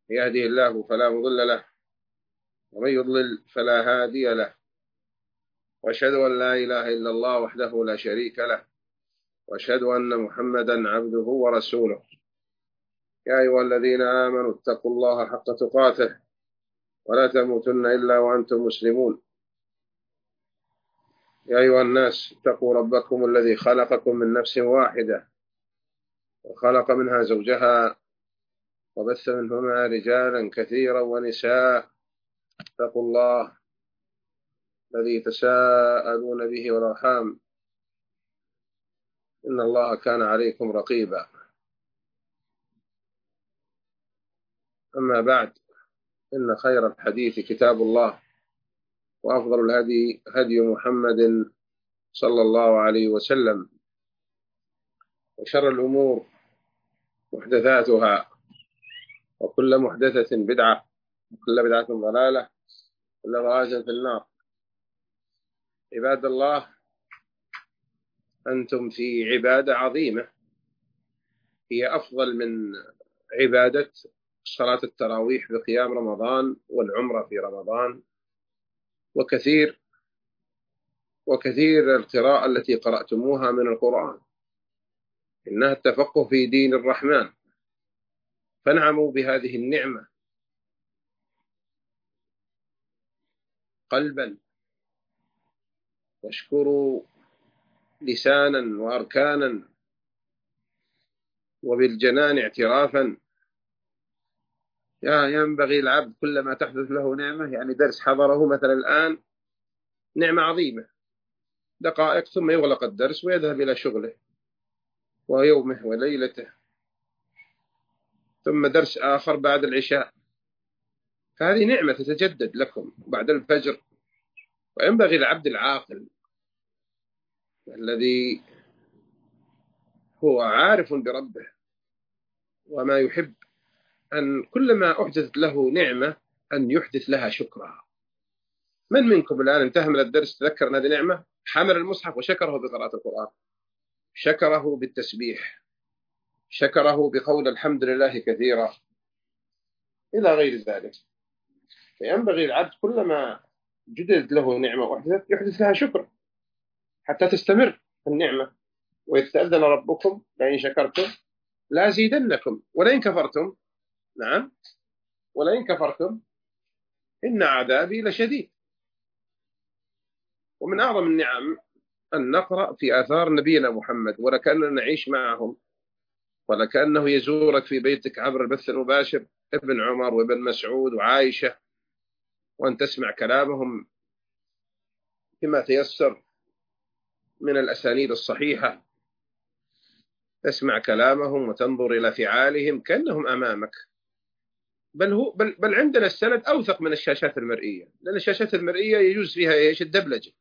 يهدي الله فلا مضل له ومن يضلل فلا هادي له، وأشهد أن لا إله إلا الله وحده لا شريك له، وأشهد أن محمدا عبده ورسوله. يا أيها الذين آمنوا اتقوا الله حق تقاته ولا تموتن إلا وأنتم مسلمون. يا أيها الناس اتقوا ربكم الذي خلقكم من نفس واحدة وخلق منها زوجها وبث منهما رجالا كثيرا ونساء. اتقوا الله الذي تساءلون به والأرحام، إن الله كان عليكم رقيبا. أما بعد، إن خير الحديث كتاب الله، وأفضل الهدي هدي محمد صلى الله عليه وسلم، وشر الأمور محدثاتها، وكل محدثة بدعة، وكل بدعة ضلالة، وكل ضلالة في النار. عباد الله، أنتم في عبادة عظيمة هي أفضل من عبادة صلاة التراويح بقيام رمضان والعمرة في رمضان، وكثير القراءة التي قرأتموها من القرآن، إنها التفقه في دين الرحمن. فانعموا بهذه النعمة قلبا، واشكروا لسانا وأركانا، وبالجنان اعترافا. ينبغي العبد كلما تحدث له نعمة، يعني درس حضره مثلا الآن نعمة عظيمة، دقائق ثم يغلق الدرس ويذهب إلى شغله ويومه وليلته، ثم درس آخر بعد العشاء. فهذه نعمة تتجدد لكم بعد الفجر. وينبغي العبد العاقل الذي هو عارف بربه وما يحب أن كلما أحدثت له نعمة أن يحدث لها شكرها. من منكم الآن انتهى من الدرس تذكر أن هذه نعمة، حمل المصحف وشكره بقراءة القرآن، شكره بالتسبيح، شكره بقول الحمد لله كثيرا، إلى غير ذلك. فينبغي العبد كلما جددت له نعمة وحدثت يحدث لها شكر حتى تستمر النعمة. وإذ تأذن ربكم لئن شكرتم لأزيدنكم ولئن كفرتم، نعم، ولئن كفرتم إن عذابي لشديد. ومن أعظم النعم أن نقرأ في آثار نبينا محمد، ولكأننا نعيش معهم، ولكأنه يزورك في بيتك عبر البث المباشر، ابن عمر وابن مسعود وعائشة، وأن تسمع كلامهم بما تيسر من الأسانيد الصحيحة، تسمع كلامهم وتنظر إلى فعالهم كأنهم أمامك. بل عندنا السند أوثق من الشاشات المرئية، لأن الشاشات المرئية يجوز فيها إيش؟ الدبلجة.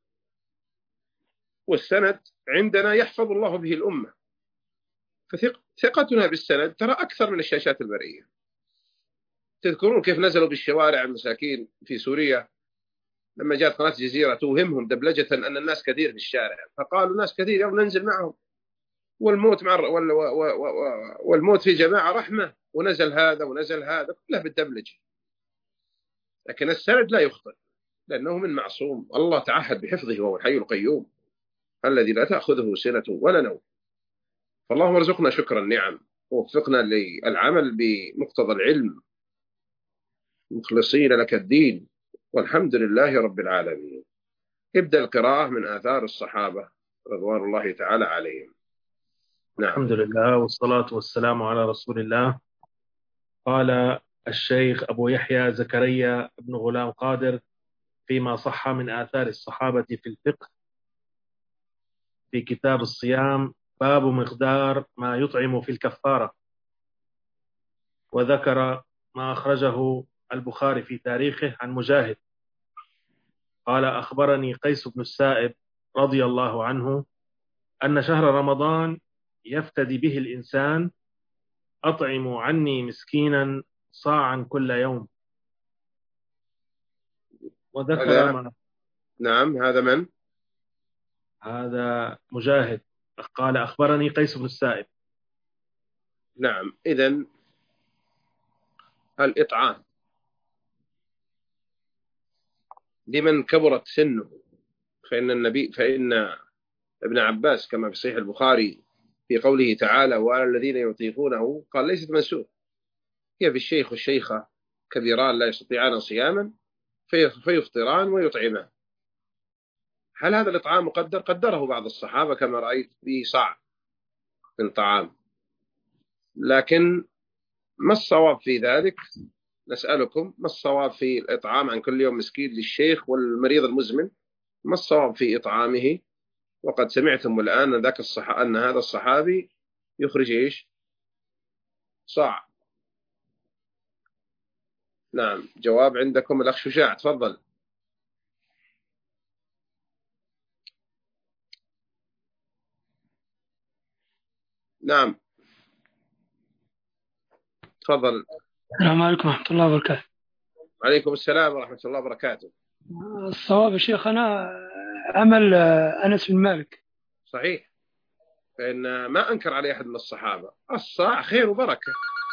والسند عندنا يحفظ الله به الأمة، فثقتنا بالسند ترى أكثر من الشاشات المرئية. تذكرون كيف نزلوا بالشوارع المساكين في سوريا لما جاءت قناة الجزيرة توهمهم دبلجة أن الناس كثير في الشارع، فقالوا ناس كثير يلا ننزل معهم، والموت والموت في جماعة رحمة، ونزل هذا ونزل هذا كله بالدبلجة. لكن السند لا يخطئ، لأنه من معصوم الله تعهد بحفظه، وهو الحي القيوم الذي لا تأخذه سنة ولا نوم. فاللهم ارزقنا شكر النعم، ووفقنا للعمل بمقتضى العلم، مخلصين لك الدين، والحمد لله رب العالمين. ابدأ القراءة من آثار الصحابة رضوان الله تعالى عليهم. نعم. الحمد لله والصلاة والسلام على رسول الله. قال الشيخ أبو يحيى زكريا بن غلام قادر فيما صح من آثار الصحابة في الفقه في كتاب الصيام، باب مقدار ما يطعم في الكفارة، وذكر ما أخرجه البخاري في تاريخه عن مجاهد قال: أخبرني قيس بن السائب رضي الله عنه أن شهر رمضان يفتدي به الإنسان، أطعم عني مسكينا صاعا كل يوم. وذكر ما نعم، هذا من؟ هذا مجاهد قال: أخبرني قيس بن السائب. نعم. إذن الإطعام لمن كبرت سنه. فإن ابن عباس كما في صحيح البخاري في قوله تعالى وعلى الذين يطيقونه قال ليست منسوخ، هي بالشيخ والشيخة كبيران لا يستطيعان صياما فيفطران ويطعمان. هل هذا الإطعام مقدر؟ قدره بعض الصحابة كما رأيت به صاع من طعام، لكن ما الصواب في ذلك؟ نسألكم ما الصواب في الإطعام عن كل يوم مسكين للشيخ والمريض المزمن؟ ما الصواب في إطعامه؟ وقد سمعتم الآن أن هذا الصحابي يخرج إيش؟ صاع. نعم، جواب عندكم الأخ شجاع، تفضل. نعم تفضل. السلام عليكم ورحمة الله وبركاته. عليكم السلام ورحمة الله وبركاته. الصواب يا شيخ أنا عمل أنس بن مالك. صحيح، فإن ما أنكر عليه أحد من الصحابة. الصاع خير وبركة،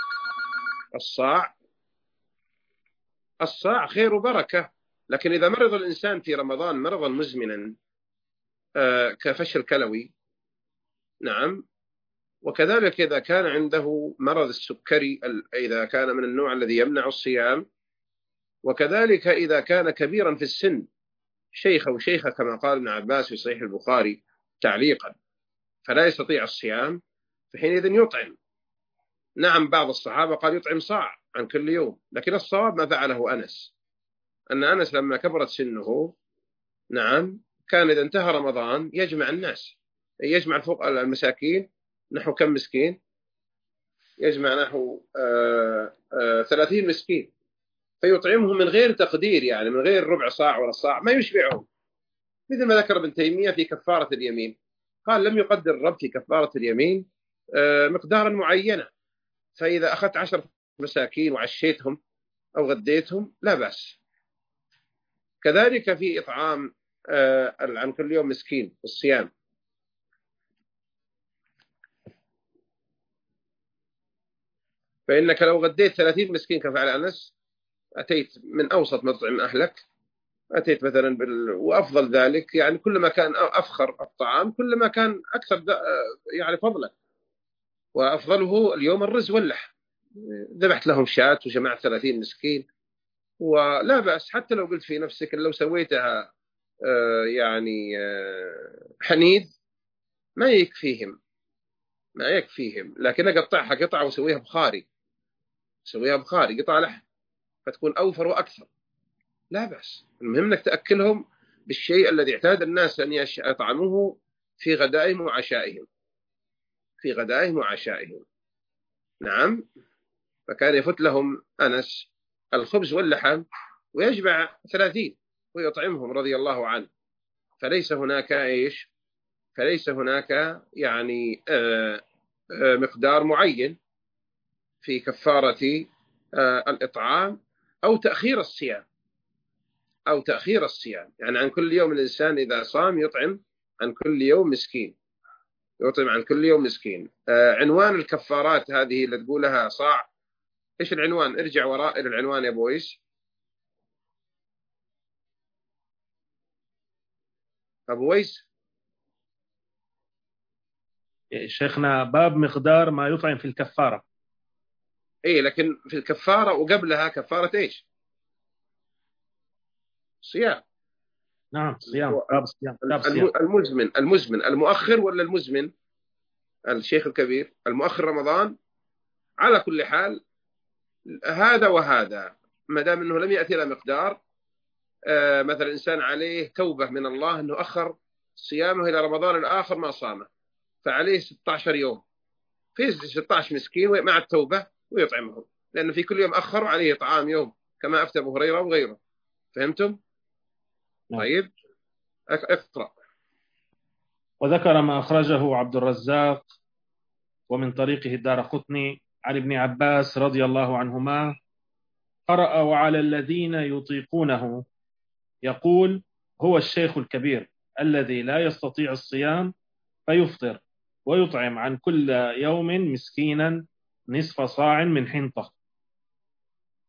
الصاع خير وبركة. لكن إذا مرض الإنسان في رمضان مرضا مزمنا كفشل كلوي، نعم، وكذلك إذا كان عنده مرض السكري إذا كان من النوع الذي يمنع الصيام، وكذلك إذا كان كبيرا في السن شيخ أو شيخة كما قال ابن عباس في صحيح البخاري تعليقا فلا يستطيع الصيام، فحينئذ يطعم. نعم، بعض الصحابة قال يطعم صاع عن كل يوم، لكن الصواب ما فعله أنس، أن أنس لما كبرت سنه، نعم، كان إذا انتهى رمضان يجمع الناس، يجمع الفقراء المساكين، نحو كم مسكين؟ يجمع نحو 30 مسكين، فيطعمهم من غير تقدير، يعني من غير ربع صاع ولا صاع، ما يشبعهم. مثل ما ذكر ابن تيمية في كفارة اليمين، قال لم يقدر الرب في كفارة اليمين مقدارا معينا، فإذا أخذت 10 مساكين وعشيتهم أو غديتهم لا بأس. كذلك في إطعام عن كل يوم مسكين في الصيام، فإنك لو غديت 30 مسكين كفعل أنس أتيت من أوسط مطعم أهلك، أتيت مثلا وأفضل ذلك، يعني كلما كان أفخر الطعام كلما كان أكثر يعني فضلا، وأفضله اليوم الرز واللحم. ذبحت لهم شاة وجمعت 30 مسكين ولا بأس، حتى لو قلت في نفسك لو سويتها يعني حنيذ ما يكفيهم، لكن أقطعها قطعة وسويها بخاري، قطع لحم فتكون أوفر وأكثر، لا بأس. المهم أنك تأكلهم بالشيء الذي اعتاد الناس أن يطعموه في غدائهم وعشائهم. نعم، فكان يفت لهم أنس الخبز واللحم ويجمع 30 ويطعمهم رضي الله عنه. فليس هناك يعني مقدار معين في كفارة الإطعام أو تأخير الصيام. يعني عن كل يوم الإنسان إذا صام يطعم عن كل يوم مسكين. عنوان الكفارات هذه اللي تقولها صاع، إيش العنوان؟ ارجع وراء إلى العنوان يا بويس. أبو ويس، شيخنا باب مقدار ما يطعم في الكفارة. إيه، لكن في الكفارة وقبلها كفارة إيش؟ صيام. نعم، صيام، باب الصيام. المزمن المؤخر ولا المزمن؟ الشيخ الكبير المؤخر رمضان. على كل حال هذا وهذا ما دام أنه لم يأتي إلى مقدار، مثلا إنسان عليه توبة من الله أنه أخر صيامه إلى رمضان الآخر ما صامه، فعليه 16 يوم، في 16 مسكين مع التوبة ويطعمهم، لأنه في كل يوم أخر عليه طعام يوم كما أفتى أبو هريرة وغيره. فهمتم؟ طيب اقرأ. وذكر ما أخرجه عبد الرزاق ومن طريقه الدارقطني عن ابن عباس رضي الله عنهما قرأ وعلى الذين يطيقونه، يقول هو الشيخ الكبير الذي لا يستطيع الصيام فيفطر ويطعم عن كل يوم مسكينا نصف صاع من حنطة.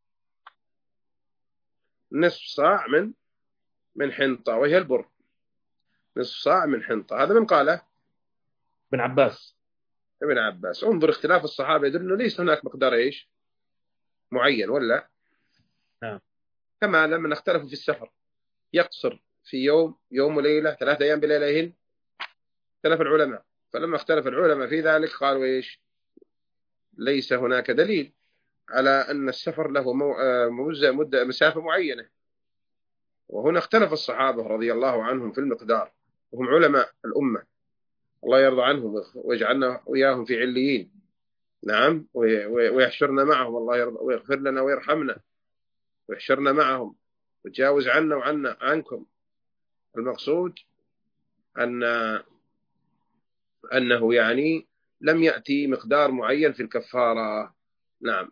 نصف صاع من حنطة، وهي البر، نصف صاع من حنطة. هذا من قاله؟ ابن عباس. ابن عباس. انظر اختلاف الصحابة يدل انه ليس هناك مقدار ايش معين، ولا نعم. كما لما اختلفوا في السفر، يقصر في يوم وليلة، 3 أيام بليلتين، اختلف العلماء. فلما اختلف العلماء في ذلك قالوا ايش؟ ليس هناك دليل على أن السفر له مدة مسافة معينة. وهنا اختلف الصحابة رضي الله عنهم في المقدار، وهم علماء الأمة، الله يرضى عنهم ويجعلنا وإياهم في عليين. نعم، ويحشرنا معهم، الله يرضى ويغفر لنا ويرحمنا ويحشرنا معهم ويتجاوز عنا وعنا عنكم. المقصود أنه يعني لم يأتي مقدار معين في الكفارة. نعم.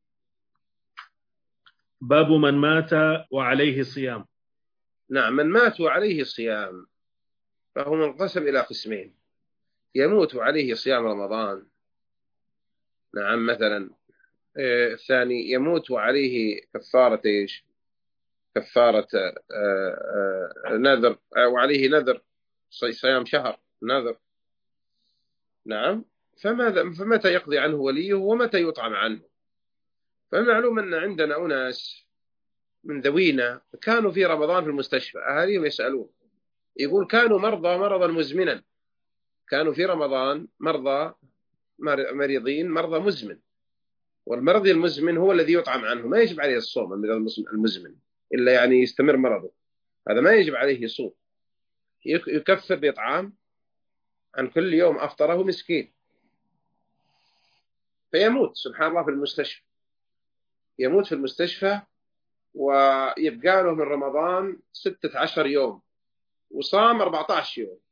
باب من مات وعليه صيام. نعم، من مات وعليه صيام فهو منقسم إلى قسمين: يموت عليه صيام رمضان، نعم مثلا. الثاني يموت وعليه كفارة إيش؟ كفارة نذر، وعليه نذر صيام شهر نذر. نعم. فمتى يقضي عنه وليه ومتى يطعم عنه؟ فالمعلوم أن عندنا أناس من ذوينا كانوا في رمضان في المستشفى، أهاليهم يسألون، يقول كانوا مرضى مرضا مزمنا، كانوا في رمضان مريضين مرضى مزمن، والمرض المزمن هو الذي يطعم عنه، ما يجب عليه الصوم. المزمن إلا يعني يستمر مرضه، هذا ما يجب عليه يصوم، يكفر بإطعام عن كل يوم أفطره مسكين. فيموت سبحان الله في المستشفى، يموت في المستشفى، ويبقى له من رمضان 16 يوم وصام 14 يوم.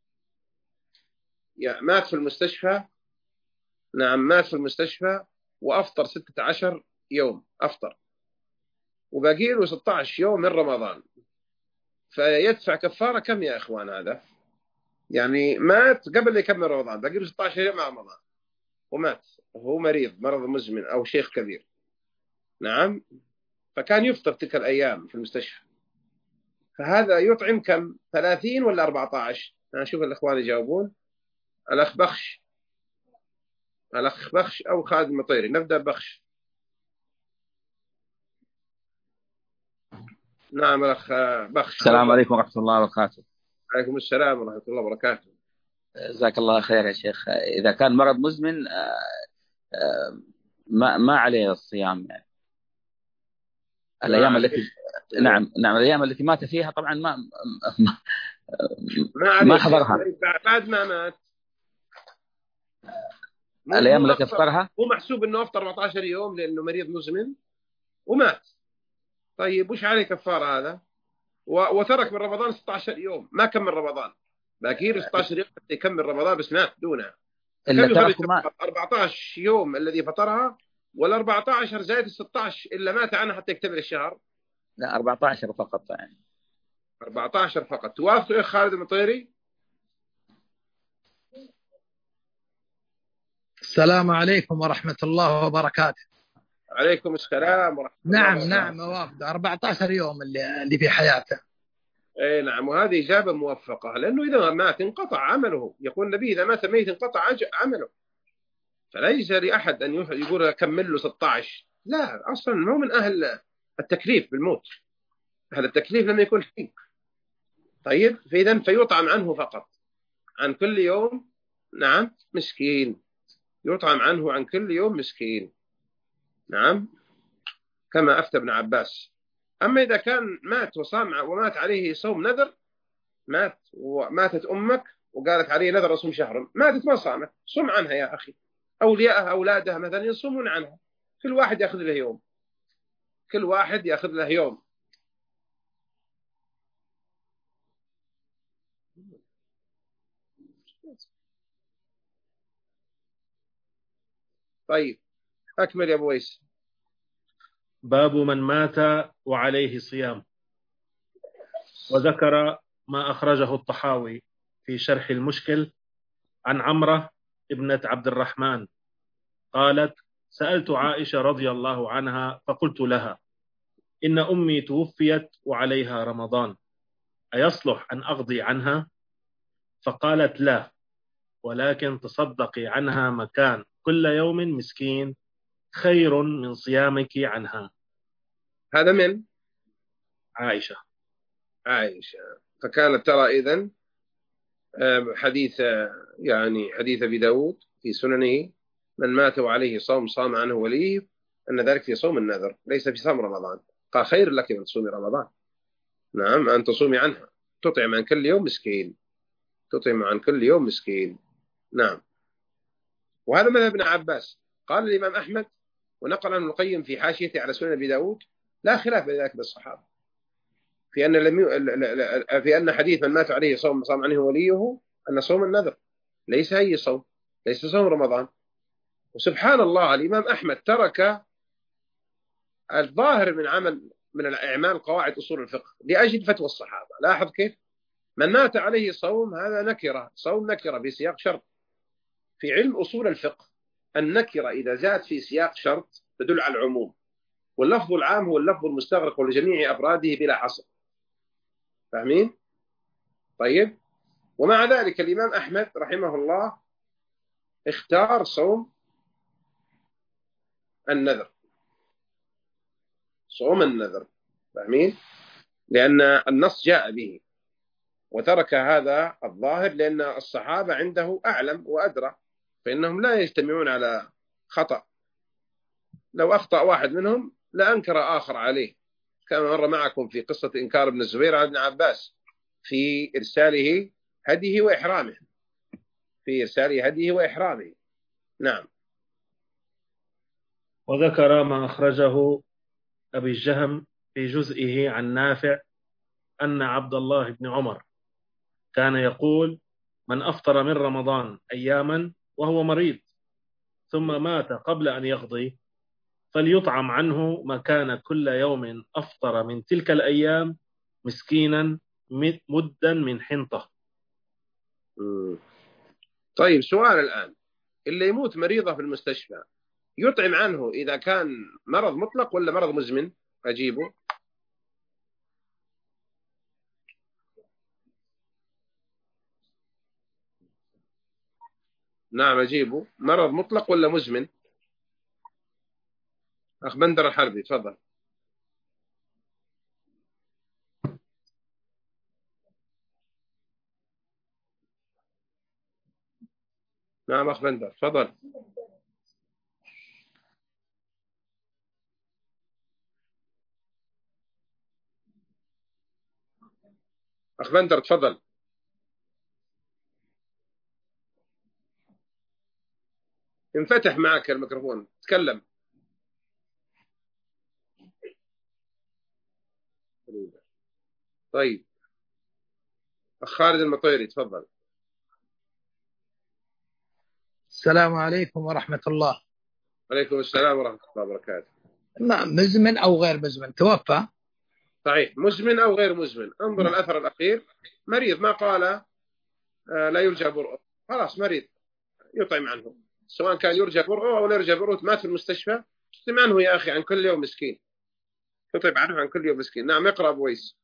مات في المستشفى. نعم، مات في المستشفى وأفطر 16 يوم أفطر، وباقي له 16 يوم من رمضان. فيدفع كفارة كم يا إخوان؟ هذا يعني مات قبل يكمل رمضان، باقي له 16 يوم مع رمضان، ومات وهو مريض مرض مزمن أو شيخ كبير. نعم. فكان يفطر تلك الأيام في المستشفى. فهذا يطعم كم؟ 30 ولا 14؟ أنا أشوف الإخوان يجاوبون. الأخ بخش أو خالد المطيري. نبدأ بخش. نعم الأخ بخش. السلام عليكم ورحمة الله وبركاته. عليكم السلام ورحمة الله وبركاته. جزاك الله خير يا شيخ. إذا كان مرض مزمن ما عليه الصيام يعني. الأيام التي نعم الأيام التي مات فيها طبعا ما حضرها. بعد ما مات الأيام التي أفطرها هو محسوب أنه أفطر 14 يوم لأنه مريض مزمن ومات. طيب وش عليه كفارة هذا؟ وترك من رمضان 16 يوم ما كمل رمضان، باقي له 16 يوم حتى يكمل رمضان بس مات دونها. إلا ترك 14 يوم الذي فطرها، ولا 14 زائد 16 إلا مات عنها حتى يكتمل الشهر؟ لا 14 فقط يعني. 14 فقط. توافق يا خالد المطيري؟ السلام عليكم ورحمة الله وبركاته. عليكم السلام ورحمة الله وبركاته. نعم وافق 14 يوم اللي في حياته. اي نعم، وهذه إجابة موفقة، لأنه إذا مات انقطع عمله. يقول النبي إذا مات ميت انقطع عمله، فليس لأحد أن يقول كمل له 16. لا، أصلا ما هو من أهل التكليف بالموت، هذا التكليف لم يكن فيه. طيب فإذا فيطعم عنه فقط عن كل يوم. نعم مسكين، يطعم عنه عن كل يوم مسكين. نعم، كما أفتى ابن عباس. أما إذا كان مات وصام ومات عليه صوم نذر، ماتت أمك وقالت عليه نذر أصوم شهر، ماتت ما صامت، صم عنها يا أخي. أولياءها أولادها مثلا يصومون عنها، كل واحد يأخذ له يوم، كل واحد يأخذ له يوم. طيب أكمل يا أبو ويس. باب من مات وعليه صيام. وذكر ما أخرجه الطحاوي في شرح المشكل عن عمرة ابنة عبد الرحمن قالت: سألت عائشة رضي الله عنها فقلت لها: إن أمي توفيت وعليها رمضان، أيصلح أن أقضي عنها؟ فقالت لا، ولكن تصدقي عنها مكان كل يوم مسكين خير من صيامك عنها. هذا من عائشة. عائشة. فكانت ترى إذن حديث يعني حديث أبي داود في سننه: من مات وعليه صوم صام عنه وليه، أن ذلك في صوم النذر ليس في صوم رمضان. قال خير لك من تصومي رمضان. نعم، أن تصومي عنها، تطعم عن كل يوم مسكين، تطعم عن كل يوم مسكين. نعم. وهذا مذهب ابن عباس. قال الإمام أحمد ونقل عنه القيم في حاشيته على سنن أبي داود: لا خلاف لذلك بالصحابة في أن في أن حديث من مات عليه صوم صام عنه وليه أن صوم النذر ليس أي صوم، ليس صوم رمضان. وسبحان الله، الإمام أحمد ترك الظاهر من الأعمال قواعد أصول الفقه لأجل فتوى الصحابة. لاحظ كيف من مات عليه صوم، هذا نكرة، صوم نكرة بسياق شرط. في علم أصول الفقه النكرة إذا جاءت في سياق شرط تدل على العموم، واللفظ العام هو اللفظ المستغرق لجميع أفراده بلا حصر. فاهمين؟ طيب. ومع ذلك الإمام أحمد رحمه الله اختار صوم النذر، صوم النذر. فاهمين؟ لأن النص جاء به، وترك هذا الظاهر لأن الصحابة عنده أعلم وأدرى، فإنهم لا يجتمعون على خطأ. لو أخطأ واحد منهم لأنكر آخر عليه، كما مر معكم في قصة إنكار ابن الزبير على ابن عباس في إرساله هديه وإحرامه، في إرساله هديه وإحرامه. نعم. وذكر ما أخرجه أبي الجهم في جزئه عن نافع أن عبد الله بن عمر كان يقول: من أفطر من رمضان أياما وهو مريض ثم مات قبل أن يقضي فليطعم عنه مكان كل يوم أفطر من تلك الأيام مسكينا مدا من حنطة. طيب، سؤال الآن: اللي يموت مريضة في المستشفى يطعم عنه إذا كان مرض مطلق ولا مرض مزمن؟ أجيبه. نعم أجيبه. مرض مطلق ولا مزمن؟ أخ بندر الحربي تفضل. نعم أخ بندر تفضل. أخ بندر تفضل. انفتح معك الميكروفون، تكلم. طيب، أخ خالد المطيري تفضل. السلام عليكم ورحمة الله. عليكم السلام ورحمة الله وبركاته. مزمن أو غير مزمن توفى؟ صحيح، مزمن أو غير مزمن. انظر الأثر الأخير: مريض، ما قال لا يرجى برؤه، خلاص مريض يطعم عنه، سواء كان يرجى برؤه أو لا يرجى برؤه. مات في المستشفى، تطعم عنه يا أخي عن كل يوم مسكين، تطعم عنه عن كل يوم مسكين. نعم، اقرأ أبو ويس.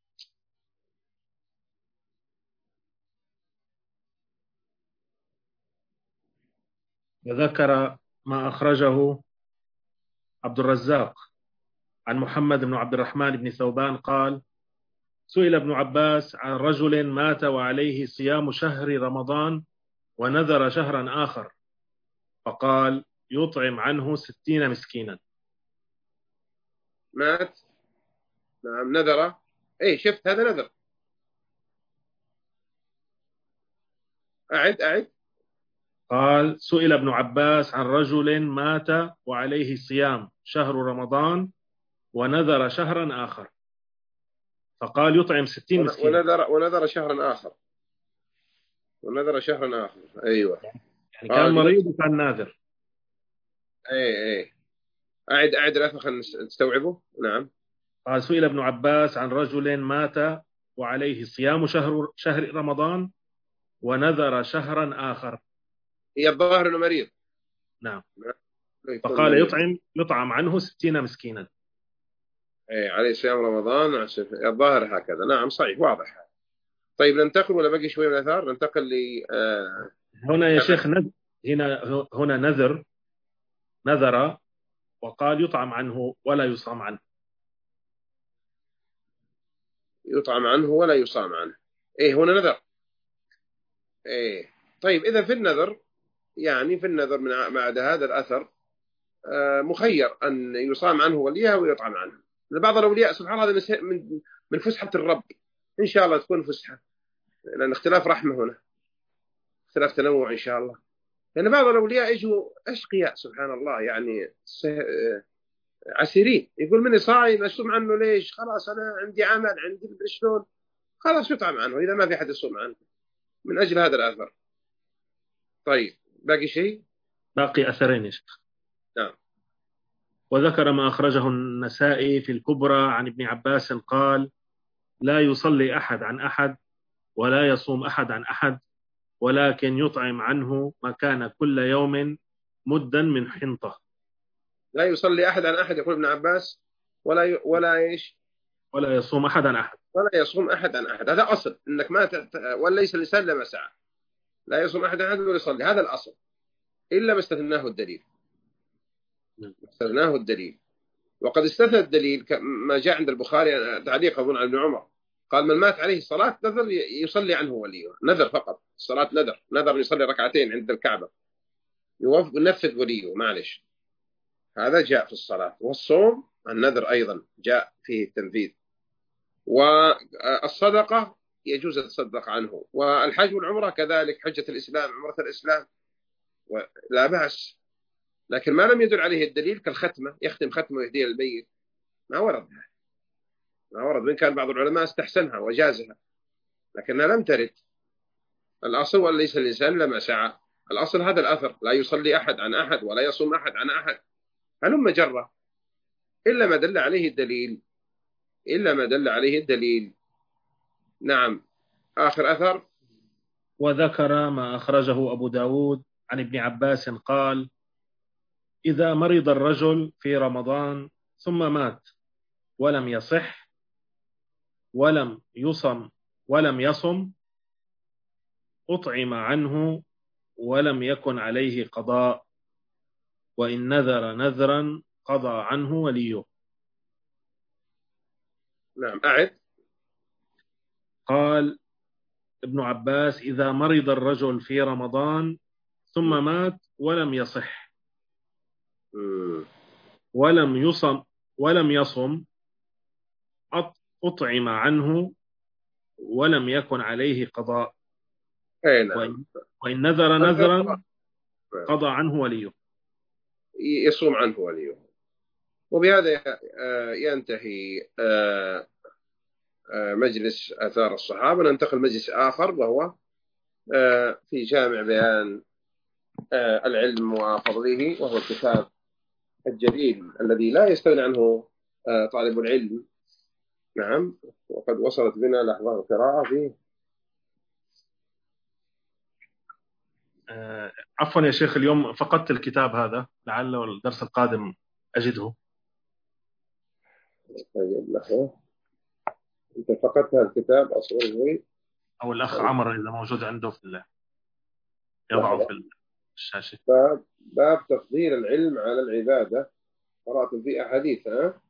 وذكر ما أخرجه عبد الرزاق عن محمد بن عبد الرحمن بن ثوبان قال: سئل ابن عباس عن رجل مات وعليه صيام شهر رمضان ونذر شهرا آخر، فقال: يطعم عنه 60 مسكينا. مات، نعم، نذر. اي شفت هذا نذر. أعد. قال: سئل ابن عباس عن رجل مات وعليه صيام شهر رمضان ونذر شهرا آخر، فقال: يطعم 60 مسكينا. ونذر شهرا آخر. ونذر شهرا آخر. أيوة، يعني كان مريض وكان ناذر. اي أعد الأثر خلينا نستوعبه. نعم. قال: سئل ابن عباس عن رجل مات وعليه صيام شهر رمضان ونذر شهرا آخر. هي الظاهر أنه مريض. نعم. فقال: يطعم عنه 60 مسكينا. عليه صيام رمضان الظاهر هكذا. نعم صحيح واضح. طيب ننتقل ولا باقي شوي من الآثار؟ ننتقل ل هنا يا شيخ هنا نذر وقال يطعم عنه ولا يصام عنه. يطعم عنه ولا يصام عنه. هنا نذر. طيب إذا في النذر، يعني في النذر من بعد هذا الأثر مخير أن يصام عنه وليه ويطعم عنه. بعض الأولياء سبحان الله هذا من فسحة الرب، إن شاء الله تكون فسحة، لأن اختلاف رحمة هنا، اختلاف تنوع إن شاء الله. لأن بعض الأولياء يجوا أشقياء سبحان الله، يعني عسيرين، يقول مني صايم أصوم عنه ليش؟ خلاص أنا عندي عمل، عندي شلون، خلاص يطعم عنه إذا ما في حد يصوم عنه من أجل هذا الأثر. طيب باقي شيء؟ باقي أثرين يا شيخ. نعم. وذكر ما أخرجه النسائي في الكبرى عن ابن عباس قال: لا يصلي أحد عن أحد ولا يصوم أحد عن أحد، ولكن يطعم عنه مكان كل يوم مدا من حنطة. لا يصلي أحد عن أحد يقول ابن عباس، ولا إيش؟ ولا يصوم أحد عن أحد. ولا يصوم أحد عن أحد، هذا أصل إنك ما وليس الإنسان لما سعى. لا يصوم أحد عن أحد ولا يصلي، هذا الأصل، إلا ما استثناه الدليل. استثناه الدليل. وقد استثنى الدليل ما جاء عند البخاري تعليق أظن عن ابن عمر، قال: من مات عليه الصلاة نذر يصلي عنه وليه، نذر فقط، الصلاة نذر يصلي ركعتين عند الكعبة، ينفذ وليه، معلش. هذا جاء في الصلاة. والصوم النذر أيضا جاء فيه التنفيذ. والصدقة يجوز التصدق عنه، والحج والعمرة كذلك، حجة الإسلام، عمرة الإسلام، لا بأس. لكن ما لم يدل عليه الدليل كالختمة، يختم ختمة ويهديها للميت، ما ورد. وإن كان بعض العلماء استحسنها وجازها، لكنها لم ترد. الأصل وليس الإنسان لما سعى، الأصل هذا الأثر: لا يصلي أحد عن أحد ولا يصوم أحد عن أحد، هلم جرة، إلا ما دل عليه الدليل. نعم. آخر أثر. وذكر ما أخرجه أبو داود عن ابن عباس قال: إذا مرض الرجل في رمضان ثم مات ولم يصح ولم يصم أطعم عنه ولم يكن عليه قضاء، وإن نذر نذرا قضى عنه وليه. نعم أعد. قال ابن عباس: إذا مرض الرجل في رمضان ثم مات ولم يصح ولم يصم أطعم عنه ولم يكن عليه قضاء، نعم. وإن نذر نذرا قضى عنه وليه. يصوم عنه وليه. وبهذا ينتهي مجلس آثار الصحابة. ننتقل مجلس آخر، وهو في جامع بيان العلم وفضله، وهو الكتاب الجليل الذي لا يستغني عنه طالب العلم. نعم. وقد وصلت بنا لحظة القراءة فيه. عفوا يا شيخ، اليوم فقدت الكتاب هذا، لعله الدرس القادم أجده. طيب لحظة، أنت فقدت هذا الكتاب أصلا؟ أو الأخ عمر إذا موجود عنده في يضعه في الشاشة. باب تفضيل العلم على العبادة. قرأت في أحاديث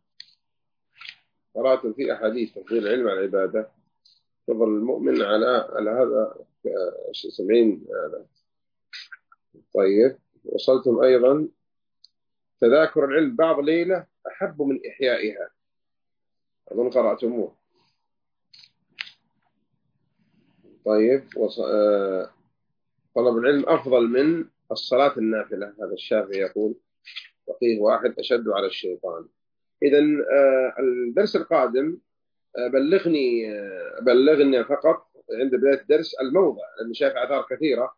تفضيل العلم على العبادة، فضل المؤمن على هذا 70. طيب وصلتم أيضا: تذاكر العلم بعض ليلة أحب من إحيائها، أظن قرأتموه. طيب طلب العلم أفضل من الصلاة النافلة، هذا الشافعي يقول: فقيه واحد أشد على الشيطان. إذن الدرس القادم بلغني فقط عند بداية الدرس الموضع، لأني شايف آثار كثيرة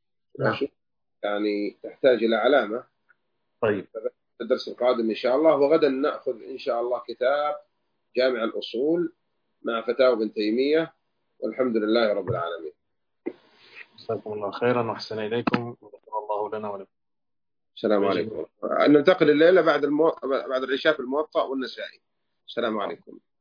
يعني تحتاج إلى علامة. طيب الدرس القادم إن شاء الله. وغدا نأخذ إن شاء الله كتاب جامع الأصول مع فتاوى ابن تيمية، والحمد لله رب العالمين. جزاكم الله خيرا وأحسن إليكم، وغفر الله لنا ولكم. السلام عليكم. ننتقل الليلة بعد العشاء في الموطأ والنسائي. السلام عليكم.